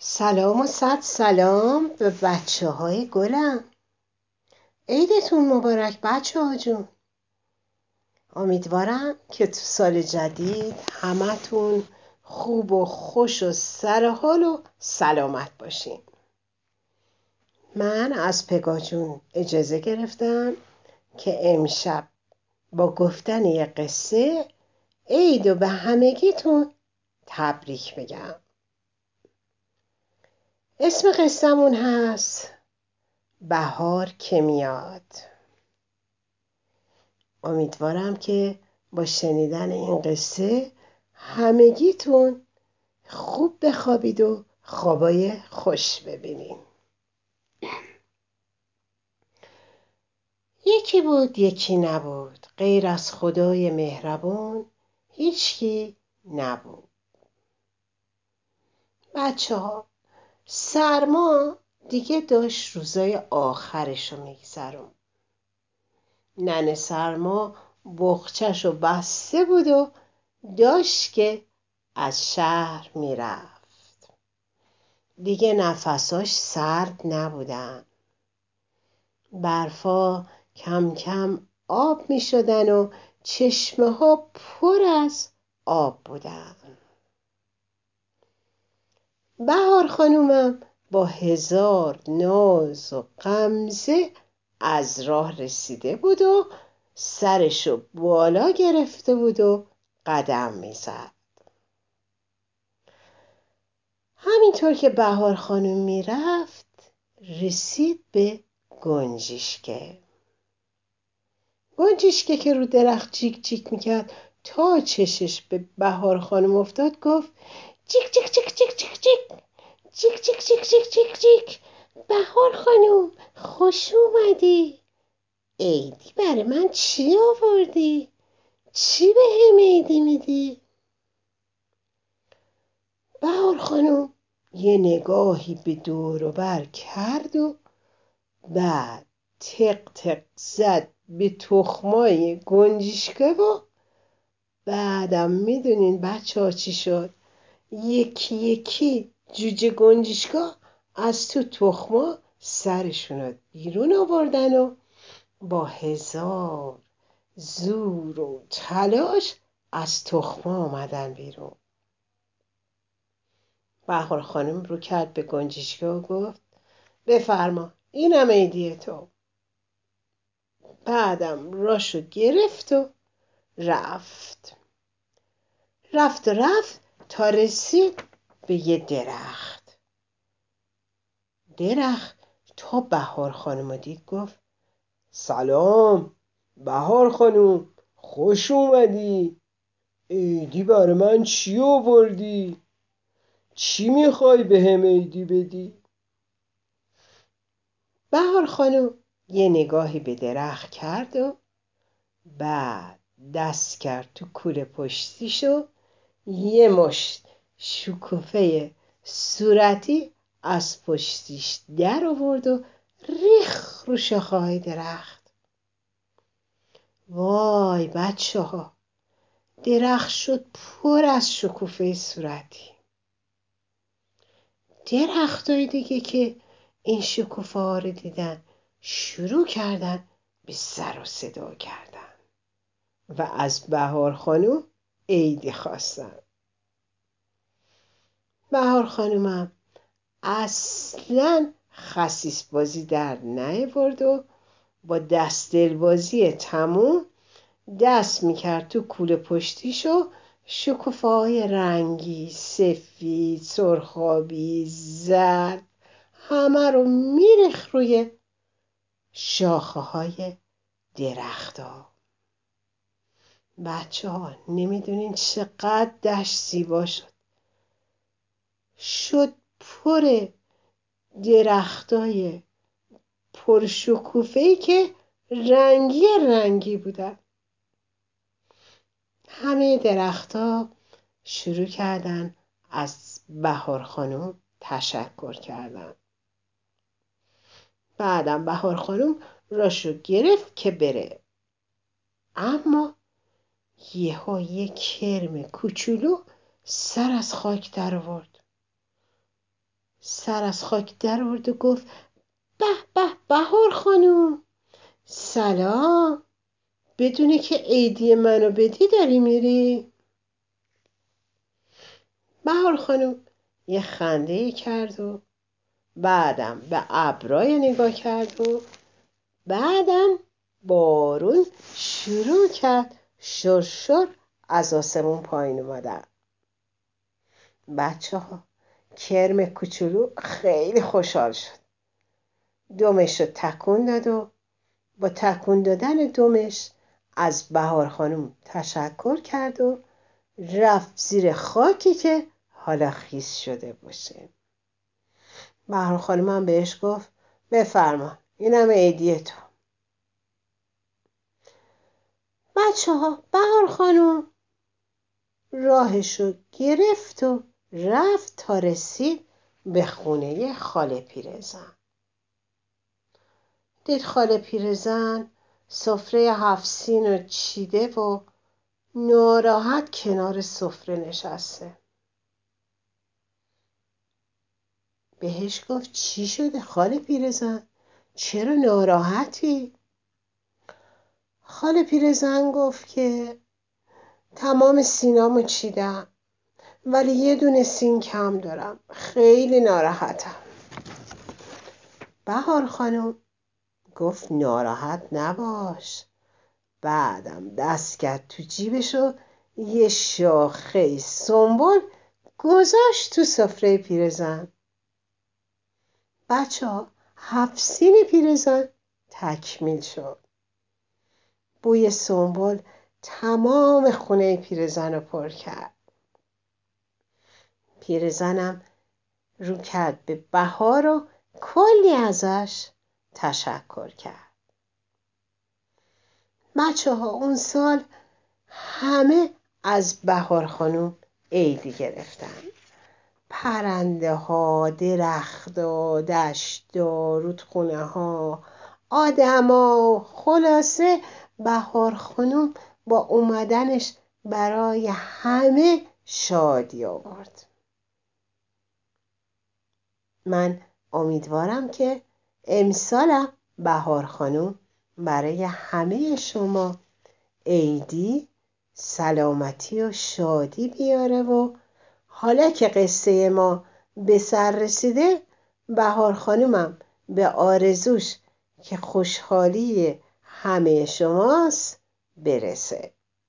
سلام و صد سلام به بچه های گلم. عیدتون مبارک بچه ها جون. امیدوارم که تو سال جدید همتون خوب و خوش و سرحال و سلامت باشین. من از پگاه جون اجازه گرفتم که امشب با گفتن یه قصه عید و به همگیتون تبریک بگم. اسم قصه‌مون هست بهار که میاد. امیدوارم که با شنیدن این قصه همگیتون خوب بخوابید و خوابای خوش ببینین. یکی بود یکی نبود، غیر از خدای مهربون هیچکی نبود. بچه ها، سرما دیگه داشت روزای آخرشو میگذرون. ننه سرما بخچه‌شو بسته بود و داشت که از شهر میرفت. دیگه نفساش سرد نبودن. برفا کم کم آب می شدن و چشمه ها پر از آب بودن. بهار خانومم با 1000 ناز و غمزه از راه رسیده بود و سرشو بالا گرفته بود و قدم میزد. همینطور که بهار خانم میرفت رسید به گنجشکه. گنجشکه که رو درخت جیک جیک میکرد تا چشش به بهار خانم افتاد گفت جیک جیک جیک جیک جیک جیک جیک جیک جیک جیک جیک جیک. بهار خانم خوش اومدی. عیدی برای من چی آوردی؟ چی به هم عیدی میدی؟ بهار خانم یه نگاهی به دور و بر کرد و بعد تق تق زد به تخمای گنجشکه و بعدم میدونین بچه ها چی شد؟ یکی یکی جوجه گنجشکه از تو تخما سرشون رو بیرون آوردن و با 1000 زور و تلاش از تخما آمدن بیرون. بهار خانم رو کرد به گنجشکه و گفت بفرما اینم عیدی تو. بعدم راشو گرفت و رفت تا رسید به یه درخت تا بهار خانم دید گفت سلام بهار خانم، خوش اومدی. عیدی برای من چی آوردی؟ چی میخوای به هم عیدی بدی؟ بهار خانم یه نگاهی به درخت کرد و بعد دست کرد تو کوله پشتیش و یه مشت شکوفه صورتی از پشتیش در آورد و ریخ رو شاخه‌های درخت. وای بچه ها، درخت شد پر از شکوفه صورتی. درختای دیگه که این شکوفه ها رو دیدن شروع کردن به سر و صدا کردن و از بهار خانوم عیدی خواستن. بهار خانومم اصلاً خسیس بازی در نیاورد و با دستل بازی تموم دست میکرد تو کوله پشتیش و شکوفه های رنگی، سفید، سرخابی، زرد همه رو میریخت روی شاخه های درخت ها. بچه ها نمیدونین چقدر دشت زیبا شد پر درختای پرشکوفه‌ای که رنگی بودن. همه درختها شروع کردن از بهار خانم تشکر کردن. بعدم بهار خانم راشو گرفت که بره، اما یهو یه کرم کوچولو سر از خاک در آورد. سر از خاک در آورد و گفت به به بهار خانوم، سلام. بدونی که عیدی منو بدی داری میری؟ بهار خانوم یه خنده کرد و بعدم به ابرای نگاه کرد و بعدم بارون شروع کرد شرشر از آسمون پایین اومدن. بچه کرم کوچولو خیلی خوشحال شد. دمش رو تکون داد و با تکون دادن دمش از بهار خانوم تشکر کرد و رفت زیر خاکی که حالا خیس شده باشه. بهار خانوم هم بهش گفت بفرما، اینم عیدیه تو. بچه ها بهار خانوم راهشو گرفت و رفت تا رسید به خونه خاله پیرزن. دید خاله پیرزن سفره 7 سین رو چیده و ناراحت کنار سفره نشسته. بهش گفت چی شده خاله پیرزن؟ چرا ناراحتی؟ خاله پیرزن گفت که تمام سینامو چیدم ولی یه دونه سین کم دارم، خیلی ناراحتم. بهار خانم گفت ناراحت نباش. بعدم دست کرد تو جیبش و یه شاخه سنبل گذاشت تو سفره پیرزن. بچه ها 7 سین پیرزن تکمیل شد. بوی سنبل تمام خونه پیرزن رو پر کرد. پیرزنم رو کرد به بهار و کلی ازش تشکر کرد. بچه ها اون سال همه از بهار خانوم عیدی گرفتن. پرنده ها، درخت ها، دشت ها، رودخونه ها، آدم ها، خلاصه بهار خانوم با اومدنش برای همه شادی آورد. من امیدوارم که امسالم بهار خانوم برای همه شما عیدی سلامتی و شادی بیاره و حالا که قصه ما به سر رسیده بهار خانومم به آرزوش که خوشحالی همه شماست برسه.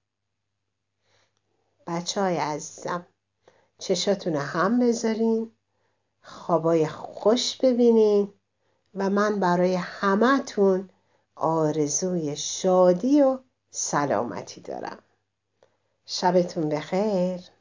بچه‌های عزیزم چشاتون هم بذارین، خوابای خوش ببینین و من برای همه‌تون آرزوی شادی و سلامتی دارم. شبتون بخیر.